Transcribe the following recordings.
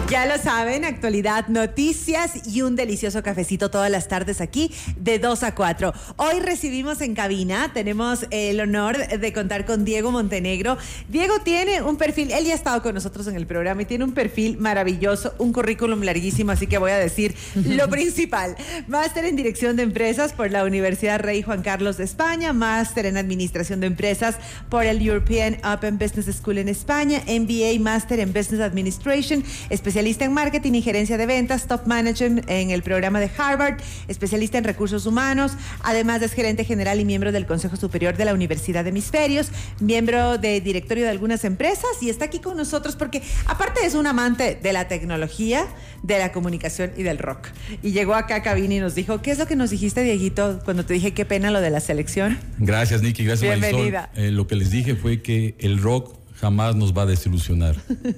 Ya lo saben, actualidad, noticias y un delicioso cafecito todas las tardes aquí de 2 a 4. Hoy recibimos en cabina, tenemos el honor de contar con Diego Montenegro. Diego tiene un perfil, él ya ha estado con nosotros en el programa y tiene un perfil maravilloso, un currículum larguísimo, así que voy a decir lo principal. Máster en Dirección de Empresas por la Universidad Rey Juan Carlos de España, máster en Administración de Empresas por el European Open Business School en España, MBA, máster en Business Administration, especialista en marketing y gerencia de ventas, top management en el programa de Harvard, especialista en recursos humanos, además es gerente general y miembro del Consejo Superior de la Universidad de Hemisferios, miembro de directorio de algunas empresas y está aquí con nosotros porque aparte es un amante de la tecnología, de la comunicación y del rock. Y llegó acá a cabina y nos dijo, ¿qué es lo que nos dijiste, Dieguito, cuando te dije qué pena lo de la selección? Gracias, Nikki, gracias, bienvenida. Marisol. Lo que les dije fue que el rock jamás nos va a desilusionar.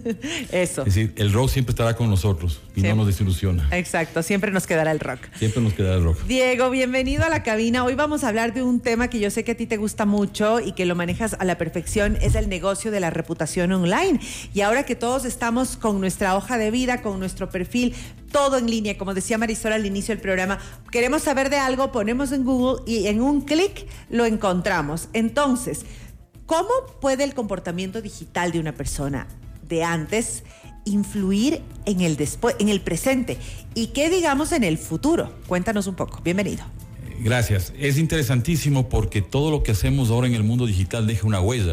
Eso. Es decir, el rock siempre estará con nosotros y no nos desilusiona. Exacto, siempre nos quedará el rock. Siempre nos quedará el rock. Diego, bienvenido a la cabina. Hoy vamos a hablar de un tema que yo sé que a ti te gusta mucho y que lo manejas a la perfección, es el negocio de la reputación online. Y ahora que todos estamos con nuestra hoja de vida, con nuestro perfil, todo en línea, como decía Marisol al inicio del programa, queremos saber de algo, ponemos en Google y en un clic lo encontramos. Entonces, ¿cómo puede el comportamiento digital de una persona de antes influir en el después, en el presente y qué digamos en el futuro? Cuéntanos un poco. Bienvenido. Gracias. Es interesantísimo porque todo lo que hacemos ahora en el mundo digital deja una huella.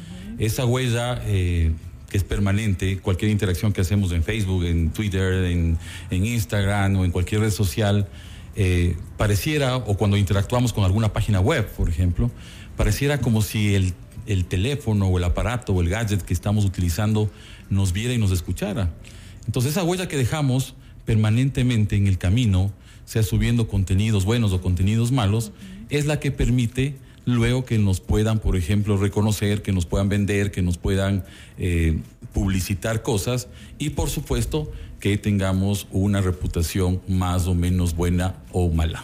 Esa huella que es permanente, cualquier interacción que hacemos en Facebook, en Twitter, en Instagram o en cualquier red social, pareciera, o cuando interactuamos con alguna página web, por ejemplo, pareciera como si el teléfono o el aparato o el gadget que estamos utilizando nos viera y nos escuchara. Entonces esa huella que dejamos permanentemente en el camino, sea subiendo contenidos buenos o contenidos malos, es la que permite luego que nos puedan, por ejemplo, reconocer, que nos puedan vender, que nos puedan publicitar cosas y por supuesto que tengamos una reputación más o menos buena o mala.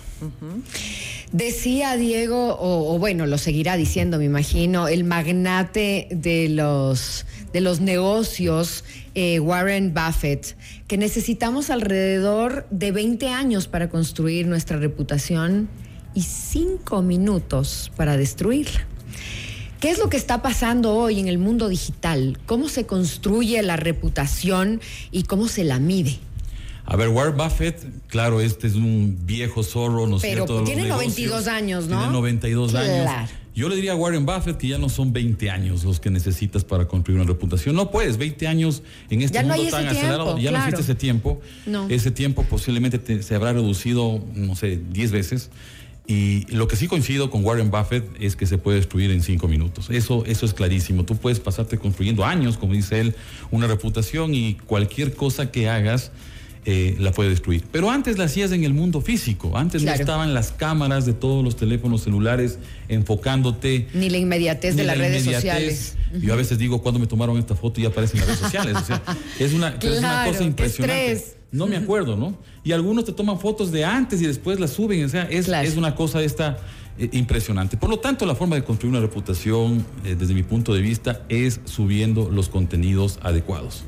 Decía Diego, o bueno, lo seguirá diciendo, me imagino, el magnate de los negocios, Warren Buffett, que necesitamos alrededor de 20 años para construir nuestra reputación y 5 minutos para destruirla. ¿Qué es lo que está pasando hoy en el mundo digital? ¿Cómo se construye la reputación y cómo se la mide? A ver, Warren Buffett, claro, este es un viejo zorro, ¿no es cierto? Pero tiene 92 años, ¿no? Tiene 92 años. Claro. Yo le diría a Warren Buffett que ya no son 20 años los que necesitas para construir una reputación. No puedes, 20 años en este mundo tan acelerado. Ya no existe ese tiempo. No. Ese tiempo posiblemente se habrá reducido, no sé, 10 veces. Y lo que sí coincido con Warren Buffett es que se puede destruir en 5 minutos. Eso es clarísimo. Tú puedes pasarte construyendo años, como dice él, una reputación y cualquier cosa que hagas la puede destruir. Pero antes la hacías en el mundo físico. Antes no estaban las cámaras de todos los teléfonos celulares enfocándote. Ni la inmediatez de las redes sociales. Yo a veces digo, ¿cuándo me tomaron esta foto? Y ya aparece en las redes sociales. O sea, es una cosa impresionante. Estrés. No me acuerdo, ¿no? Y algunos te toman fotos de antes y después las suben. O sea, es una cosa impresionante. Por lo tanto, la forma de construir una reputación, desde mi punto de vista, es subiendo los contenidos adecuados.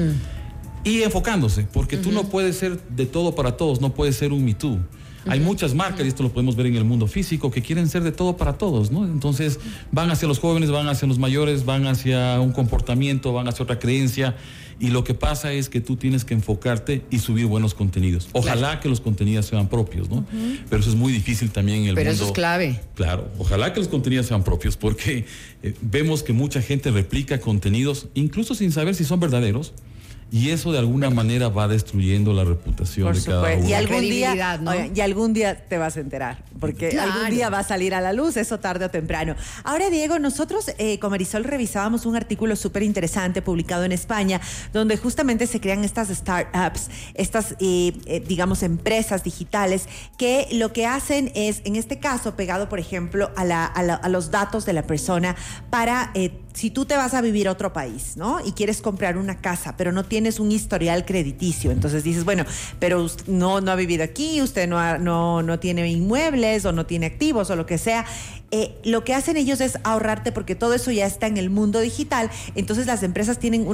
Y enfocándose, porque tú no puedes ser de todo para todos, no puedes ser un Me Too. Hay muchas marcas, y esto lo podemos ver en el mundo físico, que quieren ser de todo para todos, ¿no? Entonces van hacia los jóvenes, van hacia los mayores, van hacia un comportamiento, van hacia otra creencia, y lo que pasa es que tú tienes que enfocarte y subir buenos contenidos. Ojalá que los contenidos sean propios, ¿no? Pero eso es muy difícil también en el mundo. Pero eso es clave. Claro, ojalá que los contenidos sean propios, porque vemos que mucha gente replica contenidos, incluso sin saber si son verdaderos. Y eso de alguna manera va destruyendo la reputación de cada uno. Y algún día te vas a enterar, porque algún día va a salir a la luz, eso tarde o temprano. Ahora, Diego, nosotros con Marisol revisábamos un artículo súper interesante publicado en España, donde justamente se crean estas startups, estas, digamos, empresas digitales, que lo que hacen es, en este caso, pegado, por ejemplo, a los datos de la persona para si tú te vas a vivir a otro país, ¿no? Y quieres comprar una casa, pero no tienes un historial crediticio. Entonces dices, bueno, pero usted no ha vivido aquí, usted no tiene inmuebles o no tiene activos o lo que sea. Lo que hacen ellos es ahorrarte porque todo eso ya está en el mundo digital. Entonces las empresas tienen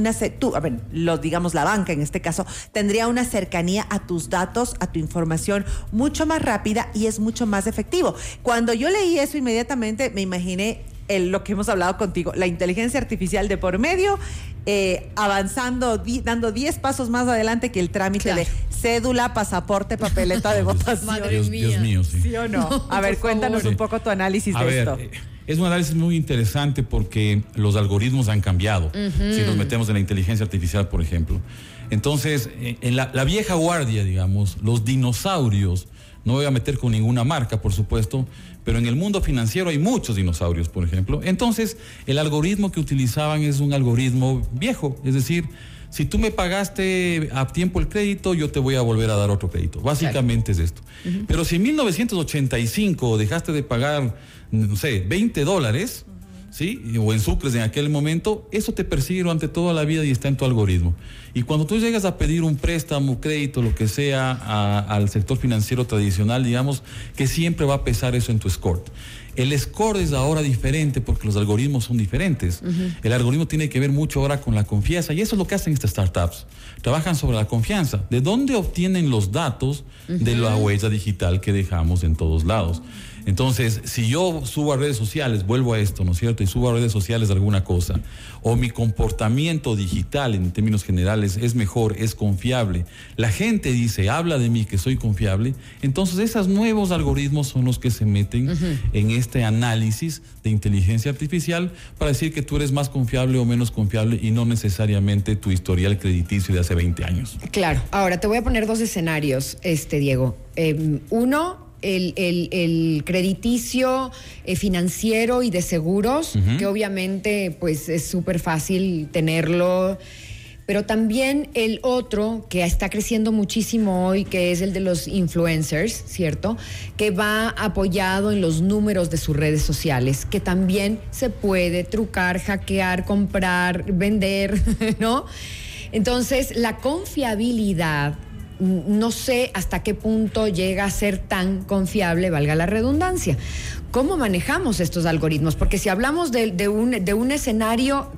digamos la banca en este caso, tendría una cercanía a tus datos, a tu información mucho más rápida y es mucho más efectivo. Cuando yo leí eso inmediatamente me imaginé lo que hemos hablado contigo, la inteligencia artificial de por medio, avanzando, dando 10 pasos más adelante que el trámite de cédula, pasaporte, papeleta de votación. Madre mía. Dios mío, sí. ¿Sí o no? A ver, cuéntanos un poco tu análisis de esto. Es un análisis muy interesante porque los algoritmos han cambiado. Si nos metemos en la inteligencia artificial, por ejemplo. Entonces, en la vieja guardia, digamos, los dinosaurios, no voy a meter con ninguna marca, por supuesto, pero en el mundo financiero hay muchos dinosaurios, por ejemplo. Entonces, el algoritmo que utilizaban es un algoritmo viejo, es decir, si tú me pagaste a tiempo el crédito, yo te voy a volver a dar otro crédito. Básicamente es esto. Pero si en 1985 dejaste de pagar, no sé, $20, ¿sí? O en sucres en aquel momento, eso te persigue durante toda la vida y está en tu algoritmo. Y cuando tú llegas a pedir un préstamo, crédito, lo que sea, al sector financiero tradicional, digamos que siempre va a pesar eso en tu score. El score es ahora diferente porque los algoritmos son diferentes. El algoritmo tiene que ver mucho ahora con la confianza y eso es lo que hacen estas startups. Trabajan sobre la confianza. ¿De dónde obtienen los datos de la huella digital que dejamos en todos lados? Entonces, si yo subo a redes sociales, vuelvo a esto, ¿no es cierto? Y subo a redes sociales alguna cosa, o mi comportamiento digital en términos generales es mejor, es confiable, la gente dice, habla de mí que soy confiable, entonces esos nuevos algoritmos son los que se meten en este análisis de inteligencia artificial para decir que tú eres más confiable o menos confiable y no necesariamente tu historial crediticio de hace 20 años. Claro. Ahora, te voy a poner dos escenarios, Diego. Uno, el crediticio financiero y de seguros, que obviamente pues es súper fácil tenerlo, pero también el otro que está creciendo muchísimo hoy, que es el de los influencers, ¿cierto? Que va apoyado en los números de sus redes sociales, que también se puede trucar, hackear, comprar, vender, ¿no? Entonces, la confiabilidad, no sé hasta qué punto llega a ser tan confiable, valga la redundancia. ¿Cómo manejamos estos algoritmos? Porque si hablamos de un escenario,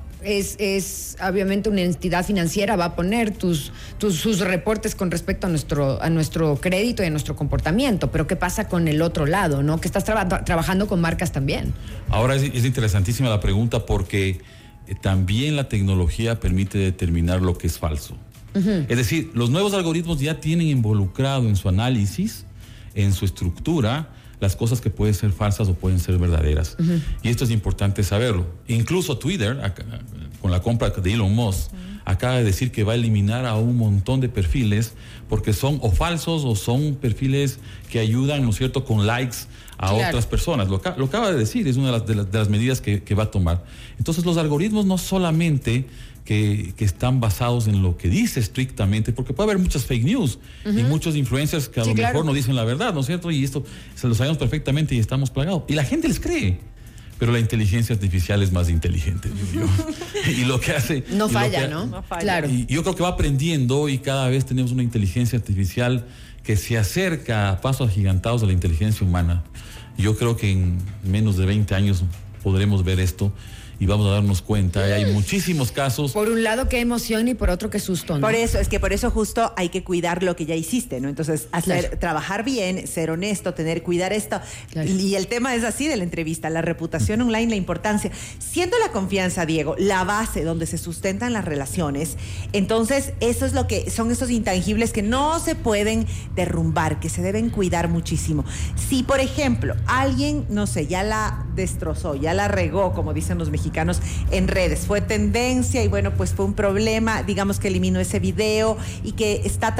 es obviamente una entidad financiera va a poner sus reportes con respecto a nuestro crédito y a nuestro comportamiento. Pero ¿qué pasa con el otro lado, no? Que estás trabajando con marcas también. Ahora es interesantísima la pregunta porque también la tecnología permite determinar lo que es falso. Es decir, los nuevos algoritmos ya tienen involucrado en su análisis, en su estructura, las cosas que pueden ser falsas o pueden ser verdaderas. Y esto es importante saberlo. Incluso Twitter, con la compra de Elon Musk, acaba de decir que va a eliminar a un montón de perfiles porque son o falsos o son perfiles que ayudan, ¿no es cierto?, con likes a otras personas. Lo acaba de decir, es una de las medidas que va a tomar. Entonces los algoritmos no solamente que están basados en lo que dice estrictamente, porque puede haber muchas fake news y muchos influencers que a lo mejor no dicen la verdad, ¿no es cierto? Y esto se lo sabemos perfectamente y estamos plagados. Y la gente les cree. Pero la inteligencia artificial es más inteligente, yo digo. Y lo que hace... No falla, ¿no? No falla. Claro. Y yo creo que va aprendiendo y cada vez tenemos una inteligencia artificial que se acerca a pasos agigantados a la inteligencia humana. Yo creo que en menos de 20 años podremos ver esto y vamos a darnos cuenta. Hay muchísimos casos. Por un lado, qué emoción y por otro, qué susto, ¿no? Por eso justo hay que cuidar lo que ya hiciste, ¿no? Entonces, trabajar bien, ser honesto, cuidar esto. Claro. Y el tema es así de la entrevista, la reputación online, la importancia. Siendo la confianza, Diego, la base donde se sustentan las relaciones, entonces eso es lo que son esos intangibles que no se pueden derrumbar, que se deben cuidar muchísimo. Si, por ejemplo, alguien, no sé, ya la destrozó, ya la regó, como dicen los mexicanos, en redes, fue tendencia y bueno, pues fue un problema, digamos que eliminó ese video y que está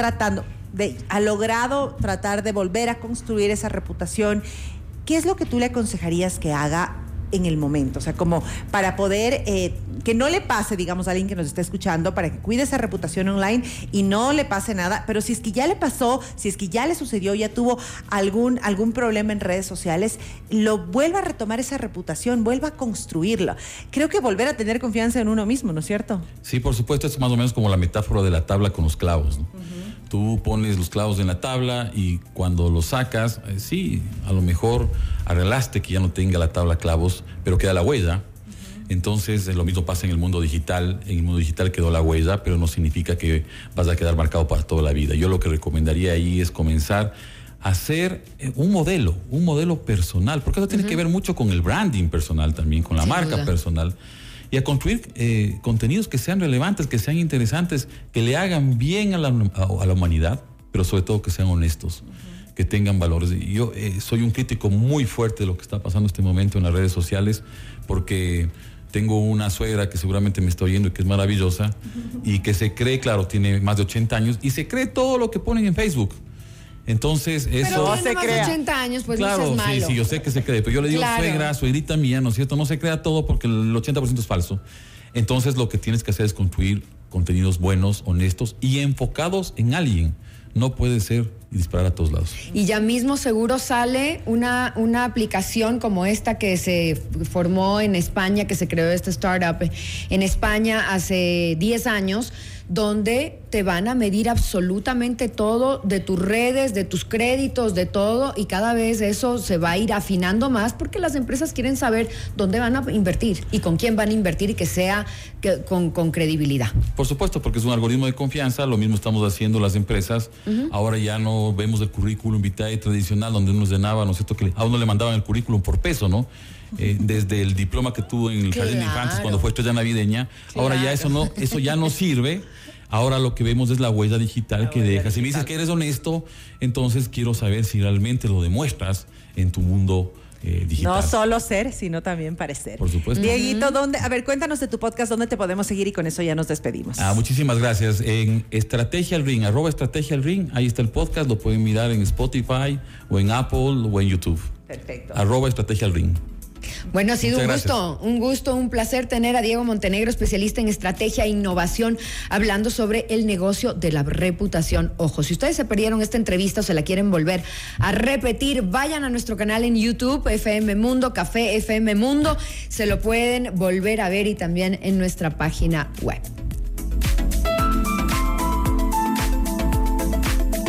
ha logrado tratar de volver a construir esa reputación. ¿Qué es lo que tú le aconsejarías que haga en el momento? O sea, como para poder que no le pase, digamos, a alguien que nos está escuchando, para que cuide esa reputación online y no le pase nada, pero si es que ya le pasó, si es que ya le sucedió, ya tuvo algún problema en redes sociales, lo vuelva a retomar esa reputación, vuelva a construirla. Creo que volver a tener confianza en uno mismo, ¿no es cierto? Sí, por supuesto, es más o menos como la metáfora de la tabla con los clavos, ¿no? Tú pones los clavos en la tabla y cuando los sacas, sí, a lo mejor arreglaste que ya no tenga la tabla clavos, pero queda la huella. Entonces, lo mismo pasa en el mundo digital. En el mundo digital quedó la huella, pero no significa que vas a quedar marcado para toda la vida. Yo lo que recomendaría ahí es comenzar a hacer un modelo personal, porque eso tiene que ver mucho con el branding personal también, con la marca personal. Y a construir contenidos que sean relevantes, que sean interesantes, que le hagan bien a la humanidad, pero sobre todo que sean honestos, que tengan valores. Y yo soy un crítico muy fuerte de lo que está pasando en este momento en las redes sociales, porque tengo una suegra que seguramente me está oyendo y que es maravillosa, y que se cree, claro, tiene más de 80 años, y se cree todo lo que ponen en Facebook. Entonces, eso... Pero tiene más de 80 años, pues claro, no seas malo. Sí, yo sé que se cree, pero yo le digo, suegrita mía, ¿no es cierto? No se crea todo porque el 80% es falso. Entonces, lo que tienes que hacer es construir contenidos buenos, honestos y enfocados en alguien. No puede ser y disparar a todos lados. Y ya mismo seguro sale una aplicación como esta que se formó en España, que se creó esta startup en España hace 10 años, donde te van a medir absolutamente todo de tus redes, de tus créditos, de todo, y cada vez eso se va a ir afinando más porque las empresas quieren saber dónde van a invertir y con quién van a invertir y que sea con credibilidad. Por supuesto, porque es un algoritmo de confianza, lo mismo estamos haciendo las empresas. Ahora ya no vemos el currículum vitae tradicional donde uno llenaba, ¿no es cierto? Que a uno le mandaban el currículum por peso, ¿no? Desde el diploma que tuvo en el jardín de infantes cuando fue estrella navideña. Ahora ya eso ya no sirve. Ahora lo que vemos es la huella digital que dejas. Si me dices que eres honesto, entonces quiero saber si realmente lo demuestras en tu mundo digital. No solo ser, sino también parecer. Por supuesto. Dieguito, a ver, cuéntanos de tu podcast, ¿dónde te podemos seguir? Y con eso ya nos despedimos. Muchísimas gracias. En Estrategia al Ring, @Estrategia al Ring, ahí está el podcast, lo pueden mirar en Spotify o en Apple o en YouTube. Perfecto. @Estrategia al Ring. Bueno, ha sido un gusto, un placer tener a Diego Montenegro, especialista en estrategia e innovación, hablando sobre el negocio de la reputación. Ojo, si ustedes se perdieron esta entrevista o se la quieren volver a repetir, vayan a nuestro canal en YouTube, FM Mundo, Café FM Mundo, se lo pueden volver a ver y también en nuestra página web.